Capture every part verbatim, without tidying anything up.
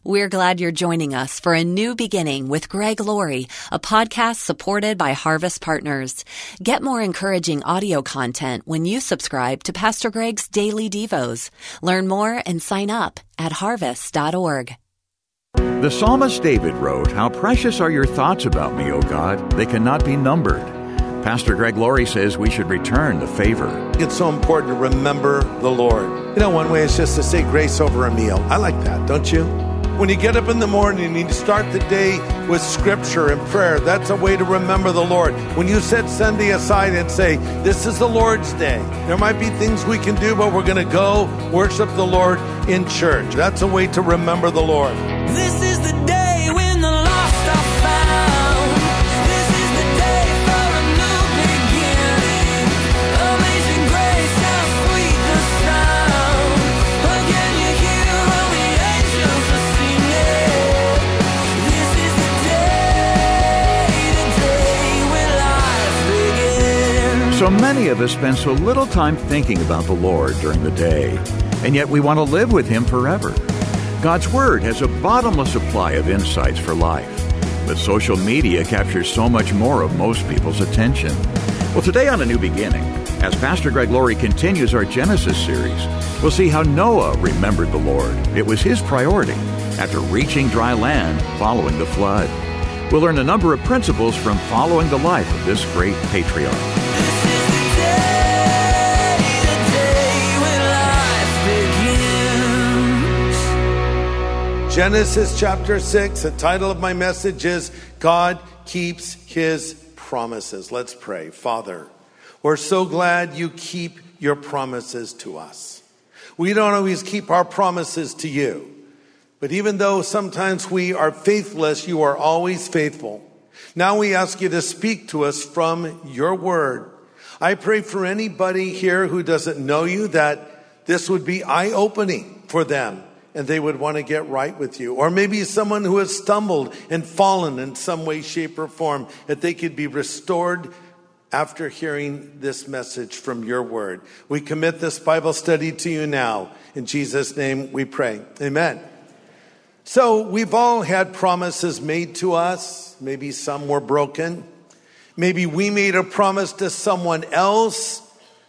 We're glad you're joining us for A New Beginning with Greg Laurie, a podcast supported by Harvest Partners. Get more encouraging audio content when you subscribe to Pastor Greg's Daily Devos. Learn more and sign up at harvest dot org. The psalmist David wrote, "How precious are your thoughts about me, O God. They cannot be numbered." Pastor Greg Laurie says we should return the favor. It's so important to remember the Lord. You know, one way is just to say grace over a meal. I like that, don't you? When you get up in the morning and you start the day with scripture and prayer, that's a way to remember the Lord. When you set Sunday aside and say, this is the Lord's day, there might be things we can do, but we're going to go worship the Lord in church. That's a way to remember the Lord. This is the day when the lost are found. This is the day for a new beginning. Amazing grace, how sweet the sound. Again you hear all the angels are singing. This is the day, the day when life begins. So many of us spend so little time thinking about the Lord during the day, and yet we want to live with Him forever. God's Word has a bottomless supply of insights for life, but social media captures so much more of most people's attention. Well, today on A New Beginning, as Pastor Greg Laurie continues our Genesis series, we'll see how Noah remembered the Lord. It was his priority after reaching dry land following the flood. We'll learn a number of principles from following the life of this great patriarch. Genesis chapter six, the title of my message is God Keeps His Promises. Let's pray. Father, we're so glad you keep your promises to us. We don't always keep our promises to you, but even though sometimes we are faithless, you are always faithful. Now we ask you to speak to us from your word. I pray for anybody here who doesn't know you that this would be eye-opening for them, and they would want to get right with you. Or maybe someone who has stumbled and fallen in some way, shape, or form, that they could be restored after hearing this message from your word. We commit this Bible study to you now. In Jesus' name we pray. Amen. So we've all had promises made to us. Maybe some were broken. Maybe we made a promise to someone else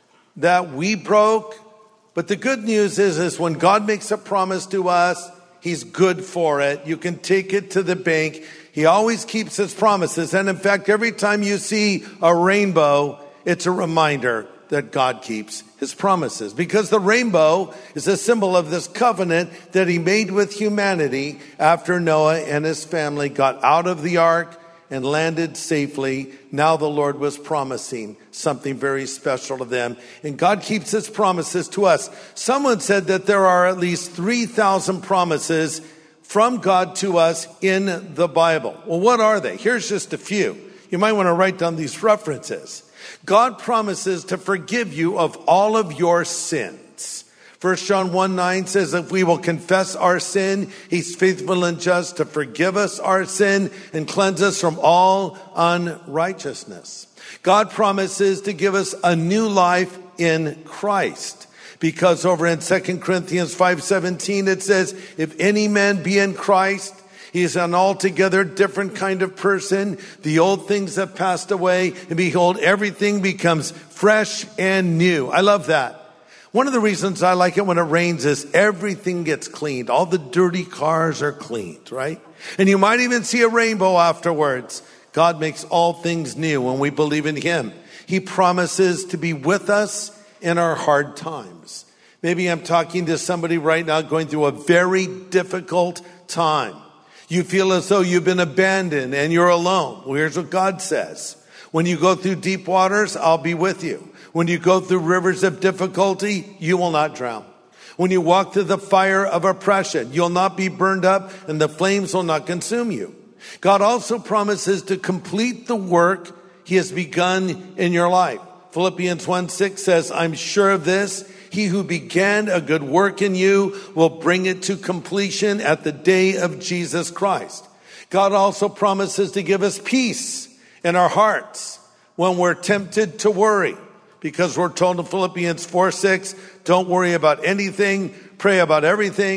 that we broke. But the good news is, is when God makes a promise to us, He's good for it. You can take it to the bank. He always keeps His promises. And in fact, every time you see a rainbow, it's a reminder that God keeps His promises. Because the rainbow is a symbol of this covenant that He made with humanity after Noah and his family got out of the ark and landed safely. Now the Lord was promising something very special to them. And God keeps His promises to us. Someone said that there are at least three thousand promises from God to us in the Bible. Well, what are they? Here's just a few. You might want to write down these references. God promises to forgive you of all of your sins. First John one nine says, if we will confess our sin, He's faithful and just to forgive us our sin and cleanse us from all unrighteousness. God promises to give us a new life in Christ. Because over in Second Corinthians five seventeen, it says, if any man be in Christ, he is an altogether different kind of person. The old things have passed away, and behold, everything becomes fresh and new. I love that. One of the reasons I like it when it rains is everything gets cleaned. All the dirty cars are cleaned, right? And you might even see a rainbow afterwards. God makes all things new when we believe in Him. He promises to be with us in our hard times. Maybe I'm talking to somebody right now going through a very difficult time. You feel as though you've been abandoned and you're alone. Well, here's what God says. When you go through deep waters, I'll be with you. When you go through rivers of difficulty, you will not drown. When you walk through the fire of oppression, you'll not be burned up and the flames will not consume you. God also promises to complete the work He has begun in your life. Philippians one six says, I'm sure of this, He who began a good work in you will bring it to completion at the day of Jesus Christ. God also promises to give us peace in our hearts when we're tempted to worry. Because we're told in Philippians four six, don't worry about anything, pray about everything.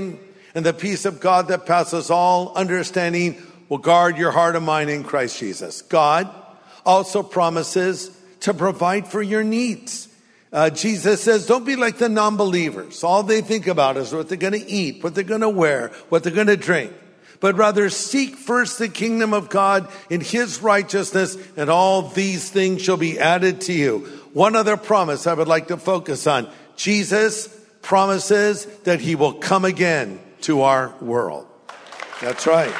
And the peace of God that passes all understanding will guard your heart and mind in Christ Jesus. God also promises to provide for your needs. Uh, Jesus says, don't be like the non-believers. All they think about is what they're going to eat, what they're going to wear, what they're going to drink. But rather seek first the kingdom of God and his righteousness, and all these things shall be added to you. One other promise I would like to focus on. Jesus promises that he will come again to our world. That's right.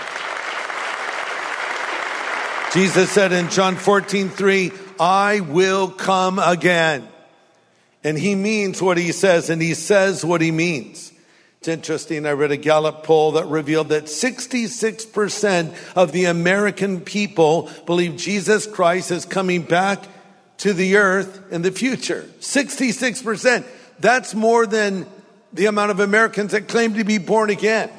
Jesus said in John fourteen three, I will come again. And he means what he says, and he says what he means. It's interesting, I read a Gallup poll that revealed that sixty-six percent of the American people believe Jesus Christ is coming back to the earth in the future. sixty-six percent. That's more than the amount of Americans that claim to be born again.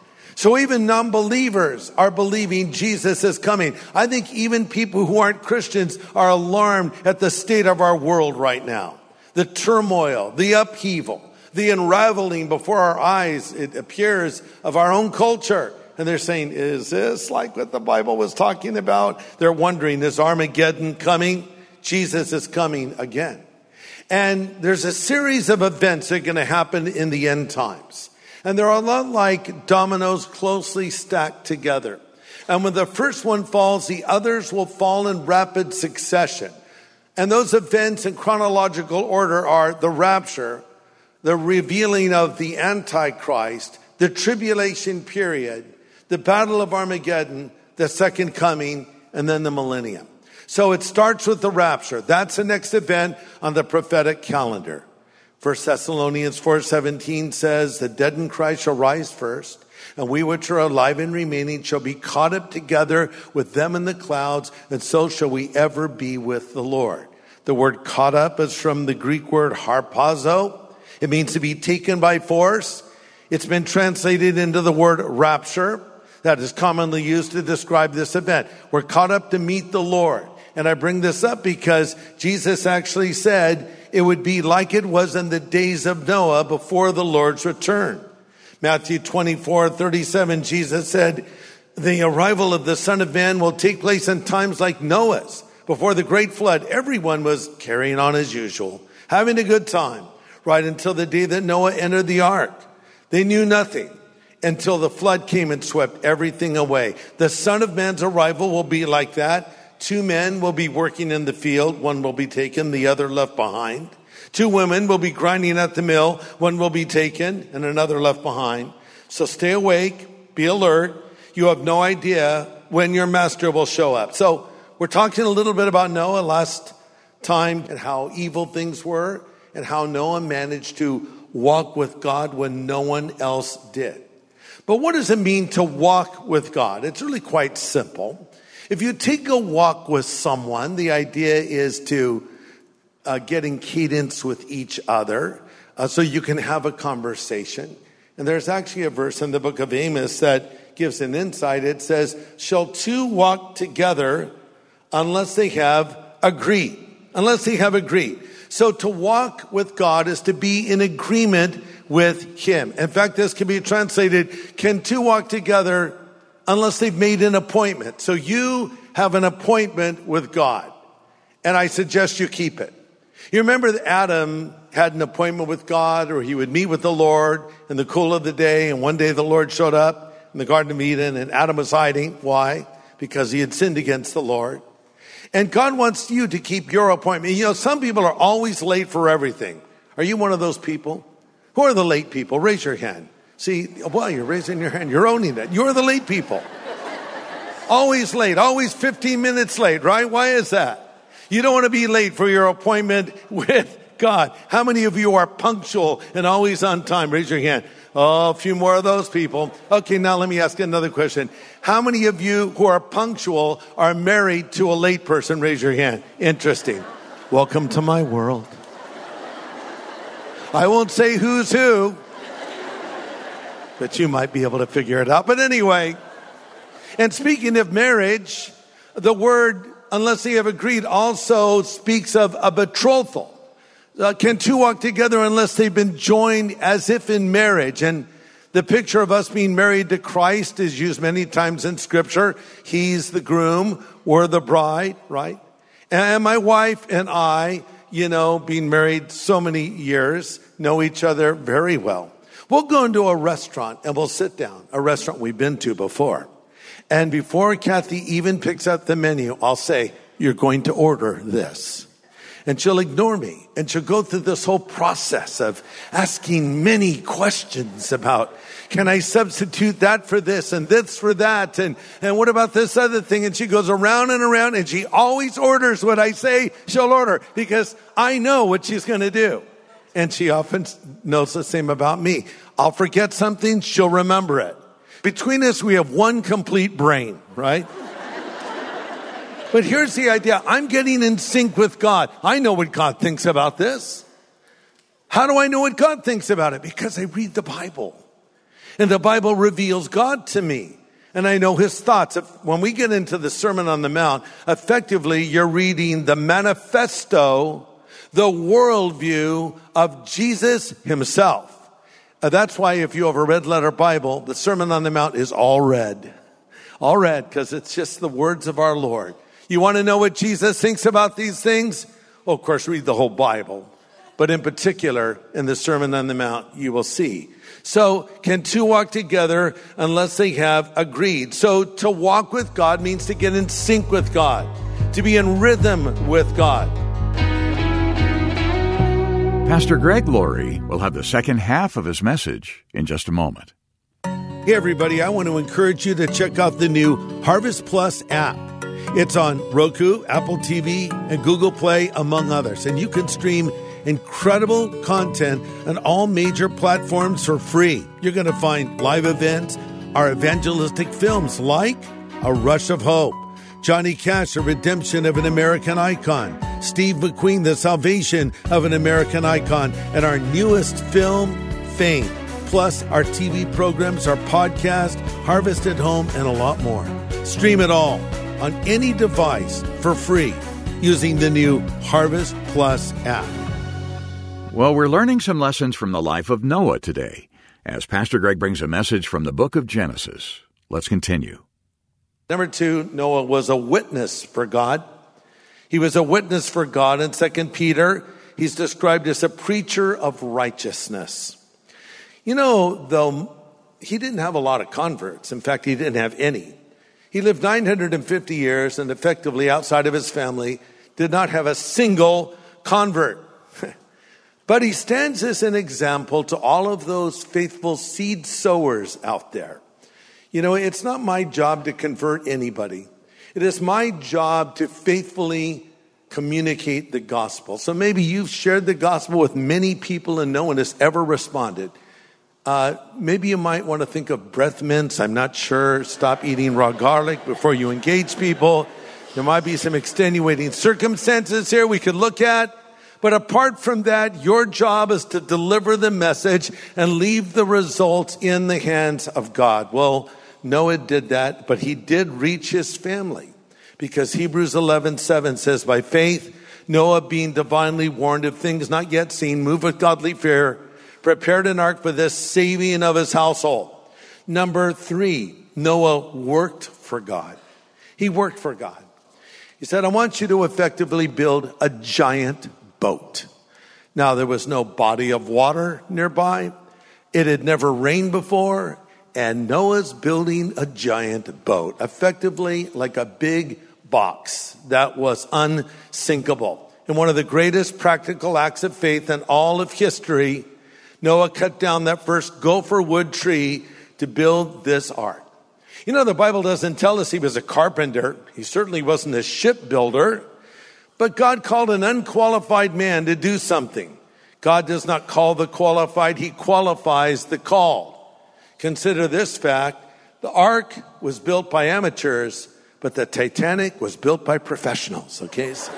So even non-believers are believing Jesus is coming. I think even people who aren't Christians are alarmed at the state of our world right now. The turmoil, the upheaval, the unraveling before our eyes, it appears, of our own culture. And they're saying, is this like what the Bible was talking about? They're wondering, is Armageddon coming? Jesus is coming again. And there's a series of events that are going to happen in the end times. And they're a lot like dominoes closely stacked together. And when the first one falls, the others will fall in rapid succession. And those events in chronological order are the rapture, the revealing of the Antichrist, the tribulation period, the battle of Armageddon, the second coming, and then the millennium. So it starts with the rapture. That's the next event on the prophetic calendar. First Thessalonians four seventeen says, the dead in Christ shall rise first, and we which are alive and remaining shall be caught up together with them in the clouds, and so shall we ever be with the Lord. The word caught up is from the Greek word harpazo. It means to be taken by force. It's been translated into the word rapture that is commonly used to describe this event. We're caught up to meet the Lord. And I bring this up because Jesus actually said it would be like it was in the days of Noah before the Lord's return. Matthew twenty-four thirty-seven, Jesus said, the arrival of the Son of Man will take place in times like Noah's. Before the great flood, everyone was carrying on as usual, having a good time, right until the day that Noah entered the ark. They knew nothing until the flood came and swept everything away. The Son of Man's arrival will be like that. Two men will be working in the field. One will be taken, the other left behind. Two women will be grinding at the mill. One will be taken and another left behind. So stay awake, be alert. You have no idea when your master will show up. So we're talking a little bit about Noah last time and how evil things were and how Noah managed to walk with God when no one else did. But what does it mean to walk with God? It's really quite simple. If you take a walk with someone, the idea is to uh, get in cadence with each other uh, so you can have a conversation. And there's actually a verse in the book of Amos that gives an insight. It says, shall two walk together unless they have agreed? Unless they have agreed. So to walk with God is to be in agreement with him. In fact, this can be translated, can two walk together unless they've made an appointment? So you have an appointment with God, and I suggest you keep it. You remember that Adam had an appointment with God, or he would meet with the Lord in the cool of the day, and one day the Lord showed up in the Garden of Eden, and Adam was hiding. Why? Because he had sinned against the Lord. And God wants you to keep your appointment. You know, some people are always late for everything. Are you one of those people? Who are the late people? Raise your hand. See, well, you're raising your hand. You're owning it. You're the late people. Always late. Always fifteen minutes late, right? Why is that? You don't want to be late for your appointment with God. How many of you are punctual and always on time? Raise your hand. Oh, a few more of those people. Okay, now let me ask another question. How many of you who are punctual are married to a late person? Raise your hand. Interesting. Welcome to my world. I won't say who's who, but you might be able to figure it out. But anyway, and speaking of marriage, the word, unless they have agreed, also speaks of a betrothal. Uh, can two walk together unless they've been joined as if in marriage? And The picture of us being married to Christ is used many times in Scripture. He's the groom, we're the bride, right? And my wife and I, you know, being married so many years, know each other very well. We'll go into a restaurant and we'll sit down, a restaurant we've been to before. And before Kathy even picks up the menu, I'll say, you're going to order this. And she'll ignore me. And she'll go through this whole process of asking many questions about, can I substitute that for this and this for that? And, and what about this other thing? And she goes around and around and she always orders what I say she'll order because I know what she's going to do. And she often knows the same about me. I'll forget something, she'll remember it. Between us, we have one complete brain, right? But here's the idea. I'm getting in sync with God. I know what God thinks about this. How do I know what God thinks about it? Because I read the Bible. And the Bible reveals God to me. And I know his thoughts. When we get into the Sermon on the Mount, effectively you're reading the manifesto, the worldview of Jesus himself. Uh, that's why if you have a red letter Bible, the Sermon on the Mount is all red. All red, because it's just the words of our Lord. You want to know what Jesus thinks about these things? Well, of course, read the whole Bible. But in particular, in the Sermon on the Mount, you will see. So, can two walk together unless they have agreed? So, to walk with God means to get in sync with God, to be in rhythm with God. Pastor Greg Laurie will have the second half of his message in just a moment. Hey, everybody, I want to encourage you to check out the new Harvest Plus app. It's on Roku, Apple T V, and Google Play, among others. And you can stream incredible content on all major platforms for free. You're going to find live events, our evangelistic films like A Rush of Hope, Johnny Cash, The Redemption of an American Icon, Steve McQueen, The Salvation of an American Icon, and our newest film, Fame. Plus our T V programs, our podcast, Harvest at Home, and a lot more. Stream it all on any device for free using the new Harvest Plus app. Well, we're learning some lessons from the life of Noah today, as Pastor Greg brings a message from the book of Genesis. Let's continue. Number two, Noah was a witness for God. He was a witness for God. In Second Peter, he's described as a preacher of righteousness. You know, though, he didn't have a lot of converts. In fact, he didn't have any. He lived nine hundred fifty years and effectively outside of his family did not have a single convert. But he stands as an example to all of those faithful seed sowers out there. You know, it's not my job to convert anybody. It is my job to faithfully communicate the gospel. So maybe you've shared the gospel with many people and no one has ever responded. Uh, maybe you might want to think of breath mints. I'm not sure. Stop eating raw garlic before you engage people. There might be some extenuating circumstances here we could look at. But apart from that, your job is to deliver the message and leave the results in the hands of God. Well, Noah did that, but he did reach his family. Because Hebrews eleven seven says, by faith, Noah being divinely warned of things not yet seen, moved with godly fear, prepared an ark for the saving of his household. Number three, Noah worked for God. He worked for God. He said, I want you to effectively build a giant boat. Now, there was no body of water nearby. It had never rained before. And Noah's building a giant boat, effectively like a big box that was unsinkable. And one of the greatest practical acts of faith in all of history, Noah cut down that first gopher wood tree to build this ark. You know, the Bible doesn't tell us he was a carpenter. He certainly wasn't a shipbuilder. But God called an unqualified man to do something. God does not call the qualified. He qualifies the called. Consider this fact. The ark was built by amateurs, but the Titanic was built by professionals. Okay? So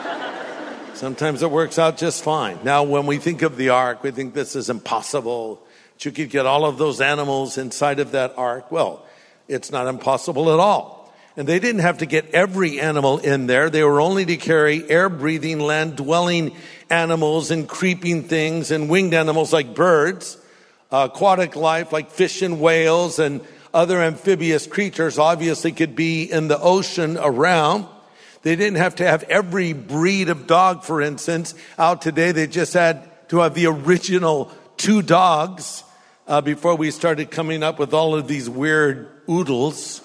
sometimes it works out just fine. Now, when we think of the ark, we think this is impossible. That you could get all of those animals inside of that ark. Well, it's not impossible at all. And they didn't have to get every animal in there. They were only to carry air-breathing, land-dwelling animals and creeping things and winged animals like birds. aquatic life like fish and whales and other amphibious creatures obviously could be in the ocean around. They didn't have to have every breed of dog, for instance, out today. They just had to have the original two dogs uh, before we started coming up with all of these weird oodles.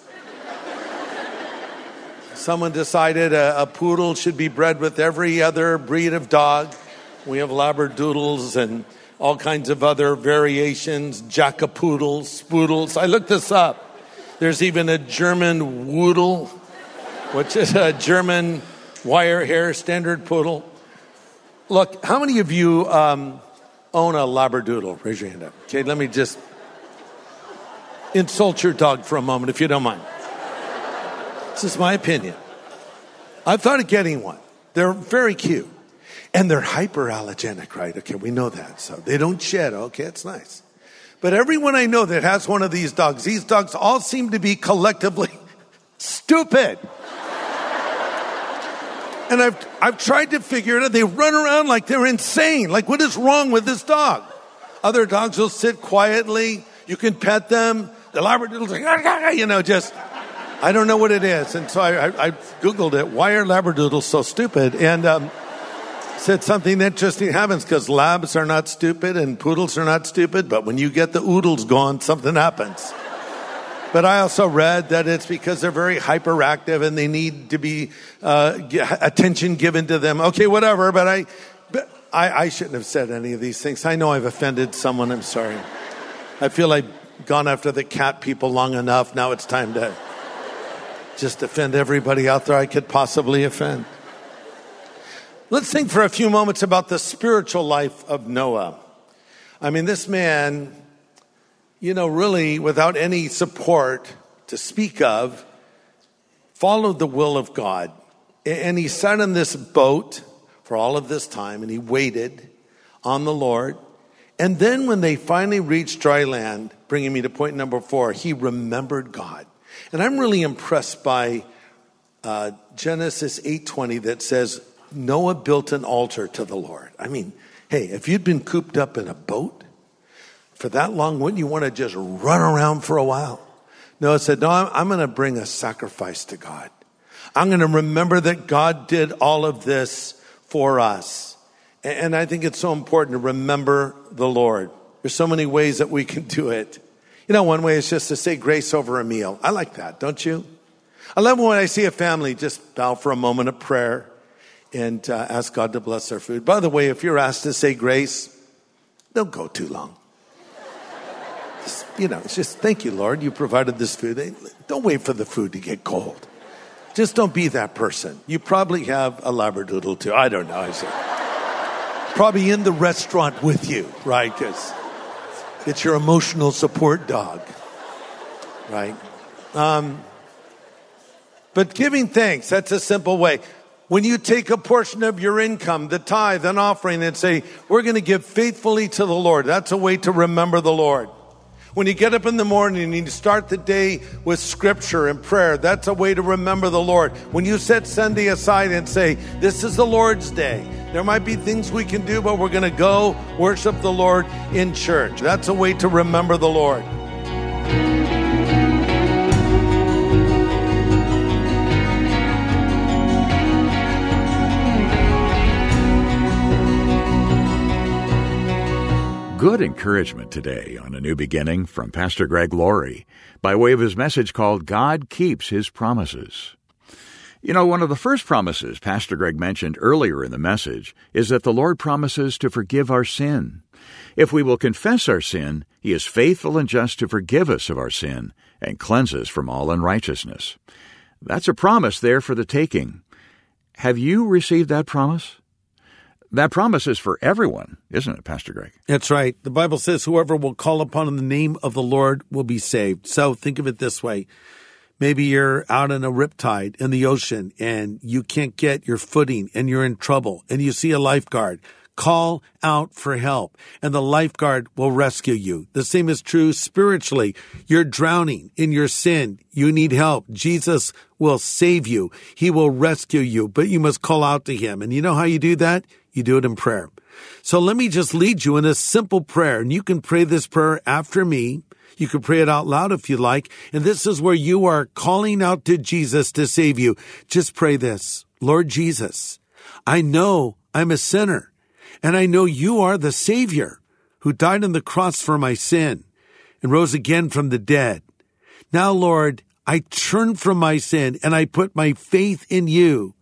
Someone decided a, a poodle should be bred with every other breed of dog. We have Labradoodles and all kinds of other variations, Jackapoodles, Spoodles. I looked this up. There's even a German Woodle, which is a German wire hair standard poodle. Look, how many of you um, own a Labradoodle? Raise your hand up. Okay, let me just insult your dog for a moment, if you don't mind. This is my opinion. I've thought of getting one. They're very cute. And they're hyperallergenic, right? Okay, we know that. So they don't shed. Okay, it's nice. But everyone I know that has one of these dogs, these dogs all seem to be collectively stupid. And I've I've tried to figure it out. They run around like they're insane. Like, what is wrong with this dog? Other dogs will sit quietly. You can pet them. The Labradoodle's like, you know, just, I don't know what it is. And so I, I, I Googled it. Why are Labradoodles so stupid? And um, said something interesting happens because labs are not stupid and poodles are not stupid. But when you get the oodles going, something happens. But I also read that it's because they're very hyperactive and they need to be uh, attention given to them. Okay, whatever. But I, but I, I shouldn't have said any of these things. I know I've offended someone. I'm sorry. I feel I've gone after the cat people long enough. Now it's time to just offend everybody out there I could possibly offend. Let's think for a few moments about the spiritual life of Noah. I mean, this man, you know, really without any support to speak of, followed the will of God. And he sat in this boat for all of this time and he waited on the Lord. And then when they finally reached dry land, bringing me to point number four, he remembered God. And I'm really impressed by uh, Genesis eight twenty that says, Noah built an altar to the Lord. I mean, hey, if you'd been cooped up in a boat for that long, wouldn't you want to just run around for a while? Noah said, no, I'm, I'm going to bring a sacrifice to God. I'm going to remember that God did all of this for us. And, and I think it's so important to remember the Lord. There's so many ways that we can do it. You know, one way is just to say grace over a meal. I like that, don't you? I love when I see a family just bow for a moment of prayer and uh, ask God to bless their food. By the way, if you're asked to say grace, don't go too long. Just, you know, it's just, thank you, Lord, you provided this food. Don't wait for the food to get cold. Just don't be that person. You probably have a Labradoodle too. I don't know. I say, probably in the restaurant with you, right? Because it's your emotional support dog, right? Um, but giving thanks, that's a simple way. When you take a portion of your income, the tithe and offering, and say, we're going to give faithfully to the Lord. That's a way to remember the Lord. When you get up in the morning and you start the day with scripture and prayer, that's a way to remember the Lord. When you set Sunday aside and say, this is the Lord's day. There might be things we can do, but we're going to go worship the Lord in church. That's a way to remember the Lord. Good encouragement today on A New Beginning from Pastor Greg Laurie by way of his message called God Keeps His Promises. You know, one of the first promises Pastor Greg mentioned earlier in the message is that the Lord promises to forgive our sin. If we will confess our sin, He is faithful and just to forgive us of our sin and cleanse us from all unrighteousness. That's a promise there for the taking. Have you received that promise? That promise is for everyone, isn't it, Pastor Greg? That's right. The Bible says whoever will call upon the name of the Lord will be saved. So think of it this way. Maybe you're out in a riptide in the ocean and you can't get your footing and you're in trouble and you see a lifeguard. Call out for help and the lifeguard will rescue you. The same is true spiritually. You're drowning in your sin. You need help. Jesus will save you. He will rescue you, but you must call out to Him. And you know how you do that? You do it in prayer. So let me just lead you in a simple prayer, and you can pray this prayer after me. You can pray it out loud if you like, and this is where you are calling out to Jesus to save you. Just pray this. Lord Jesus, I know I'm a sinner, and I know you are the Savior who died on the cross for my sin and rose again from the dead. Now, Lord, I turn from my sin and I put my faith in you.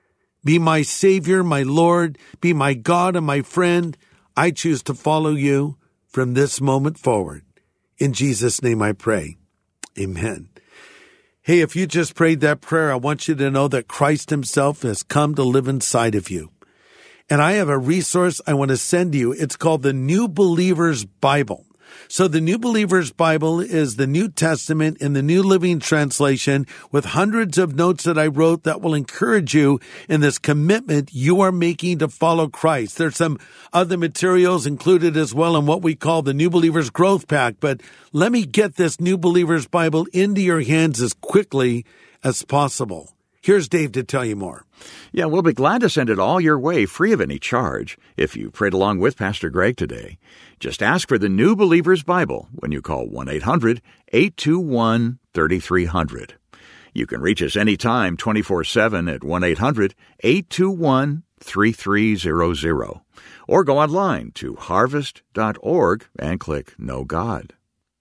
Be my Savior, my Lord, be my God and my friend. I choose to follow you from this moment forward. In Jesus' name I pray. Amen. Hey, if you just prayed that prayer, I want you to know that Christ himself has come to live inside of you. And I have a resource I want to send you. It's called the New Believer's Bible. So the New Believer's Bible is the New Testament in the New Living Translation with hundreds of notes that I wrote that will encourage you in this commitment you are making to follow Christ. There's some other materials included as well in what we call the New Believer's Growth Pack, but let me get this New Believer's Bible into your hands as quickly as possible. Here's Dave to tell you more. Yeah, we'll be glad to send it all your way free of any charge if you prayed along with Pastor Greg today. Just ask for the New Believer's Bible when you call one eight hundred eight two one three three zero zero. You can reach us anytime twenty-four seven at one eight hundred eight two one three three zero zero. Or go online to harvest dot org and click Know God.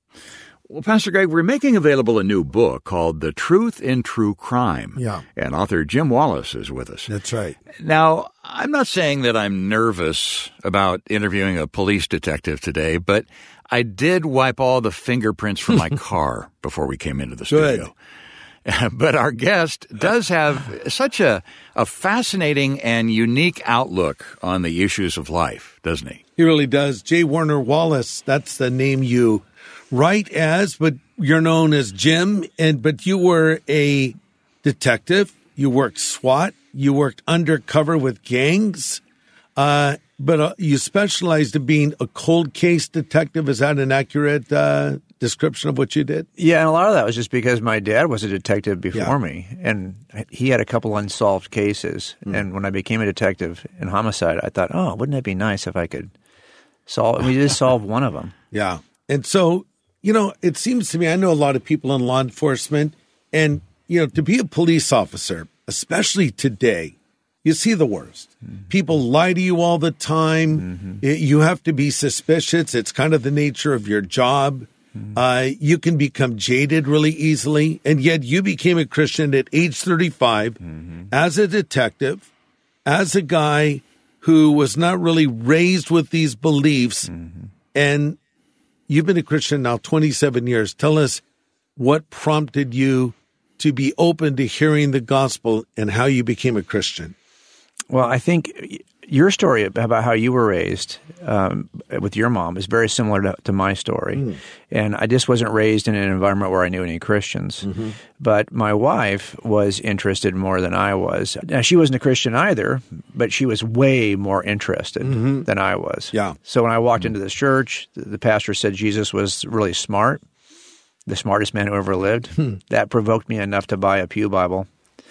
Well, Pastor Greg, we're making available a new book called The Truth in True Crime. Yeah. And author Jim Wallace is with us. That's right. Now, I'm not saying that I'm nervous about interviewing a police detective today, but I did wipe all the fingerprints from my car before we came into the studio. Good. But our guest does have such a, a fascinating and unique outlook on the issues of life, doesn't he? He really does. J. Warner Wallace, that's the name you write as, but you're known as Jim, and but you were a detective. You worked SWAT. You worked undercover with gangs, uh, but uh, you specialized in being a cold case detective. Is that an accurate uh, description of what you did? Yeah, and a lot of that was just because my dad was a detective before Yeah. me, and he had a couple unsolved cases. Mm. And when I became a detective in homicide, I thought, oh, wouldn't it be nice if I could solve? And we did solve one of them. Yeah, and so. You know, it seems to me, I know a lot of people in law enforcement, and, you know, to be a police officer, especially today, you see the worst. Mm-hmm. People lie to you all the time. Mm-hmm. It, you have to be suspicious. It's kind of the nature of your job. Mm-hmm. Uh, you can become jaded really easily. And yet you became a Christian at age thirty-five mm-hmm. as a detective, as a guy who was not really raised with these beliefs. Mm-hmm. And you've been a Christian now twenty-seven years. Tell us what prompted you to be open to hearing the gospel and how you became a Christian. Well, I think your story about how you were raised um, with your mom is very similar to, to my story. Mm. And I just wasn't raised in an environment where I knew any Christians. Mm-hmm. But my wife was interested more than I was. Now, she wasn't a Christian either, but she was way more interested mm-hmm. than I was. Yeah. So when I walked mm-hmm. into this church, the, the pastor said Jesus was really smart, the smartest man who ever lived. Hmm. That provoked me enough to buy a Pew Bible.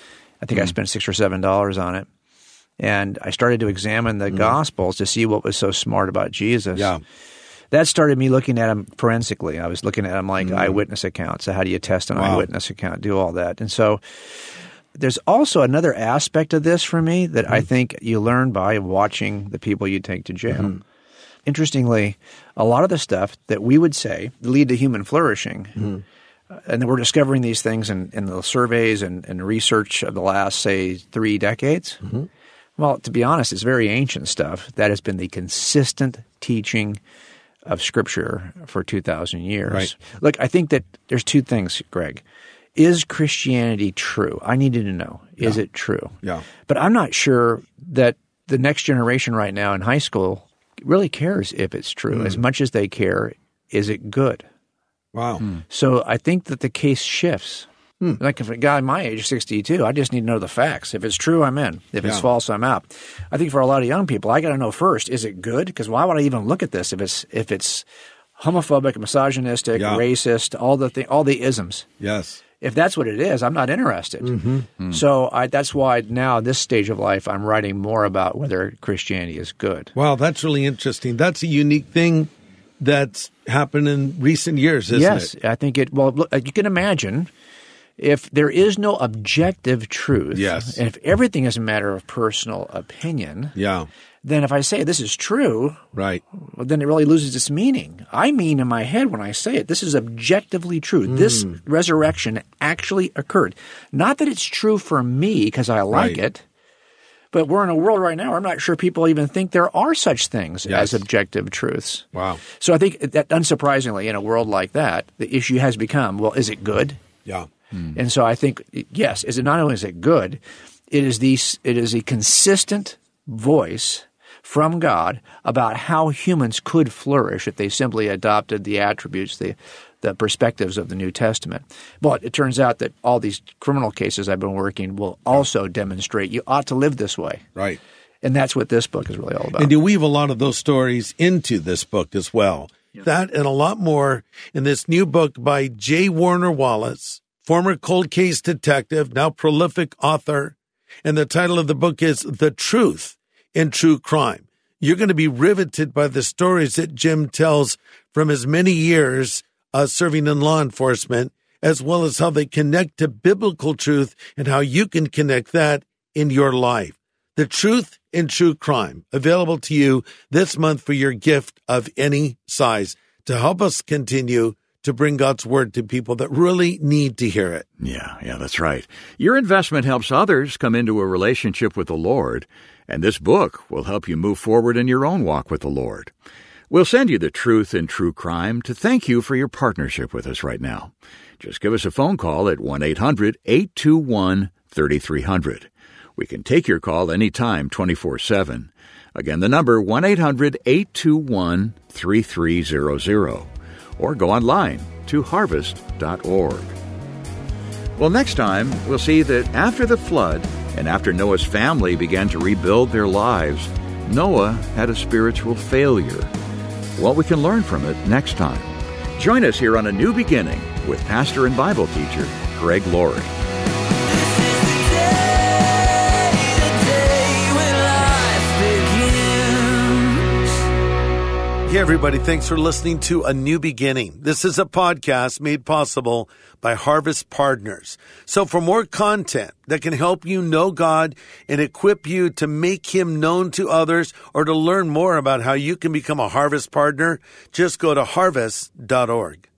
I think mm. I spent six or seven dollars on it. And I started to examine the mm. Gospels to see what was so smart about Jesus. Yeah. That started me looking at him forensically. I was looking at him like mm. eyewitness accounts. So how do you test an wow. eyewitness account, do all that. And so there's also another aspect of this for me that mm. I think you learn by watching the people you take to jail. Mm. Interestingly, a lot of the stuff that we would say lead to human flourishing, mm. uh, and we're discovering these things in, in the surveys and, and research of the last, say, three decades. Mm-hmm. Well, to be honest, it's very ancient stuff that has been the consistent teaching of Scripture for two thousand years. Right. Look, I think that there's two things, Greg. Is Christianity true? I needed to know. Is yeah. it true? Yeah. But I'm not sure that the next generation right now in high school really cares if it's true. Mm. As much as they care, is it good? Wow. Mm. So I think that the case shifts. Hmm. Like if a guy my age, sixty-two, I just need to know the facts. If it's true, I'm in. If it's yeah. false, I'm out. I think for a lot of young people, I got to know first, is it good? Because why would I even look at this if it's if it's homophobic, misogynistic, yeah. racist, all the th- all the isms? Yes. If that's what it is, I'm not interested. Mm-hmm. So I, that's why now, at this stage of life, I'm writing more about whether Christianity is good. Wow, that's really interesting. That's a unique thing that's happened in recent years, isn't yes, it? Yes, I think it – well, look, you can imagine if there is no objective truth, yes. and if everything is a matter of personal opinion, yeah. then if I say this is true, right, well, then it really loses its meaning. I mean in my head when I say it, this is objectively true. Mm. This resurrection actually occurred. Not that it's true for me because I like right. it, but we're in a world right now where I'm not sure people even think there are such things yes. as objective truths. Wow. So I think that unsurprisingly, in a world like that, the issue has become, well, is it good? Yeah. Mm. And so I think, yes, is it not only is it good, it is the it is a consistent voice from God about how humans could flourish if they simply adopted the attributes, the the perspectives of the New Testament. But it turns out that all these criminal cases I've been working will also demonstrate you ought to live this way. Right. And that's what this book is really all about. And you weave a lot of those stories into this book as well. Yeah. That and a lot more in this new book by J. Warner Wallace, former cold case detective, now prolific author. And the title of the book is The Truth in True Crime. You're going to be riveted by the stories that Jim tells from his many years uh, serving in law enforcement, as well as how they connect to biblical truth and how you can connect that in your life. The Truth in True Crime, available to you this month for your gift of any size to help us continue to bring God's word to people that really need to hear it. Yeah, yeah, that's right. Your investment helps others come into a relationship with the Lord, and this book will help you move forward in your own walk with the Lord. We'll send you The Truth in True Crime to thank you for your partnership with us right now. Just give us a phone call at one eight hundred eight two one three three zero zero. We can take your call anytime, twenty-four seven. Again, the number one eight hundred eight two one three three zero zero. Or go online to harvest dot org. Well, next time, we'll see that after the flood and after Noah's family began to rebuild their lives, Noah had a spiritual failure. What we can learn from it next time. Join us here on A New Beginning with pastor and Bible teacher Greg Laurie. Hey, everybody. Thanks for listening to A New Beginning. This is a podcast made possible by Harvest Partners. So for more content that can help you know God and equip you to make Him known to others, or to learn more about how you can become a Harvest Partner, just go to harvest dot org.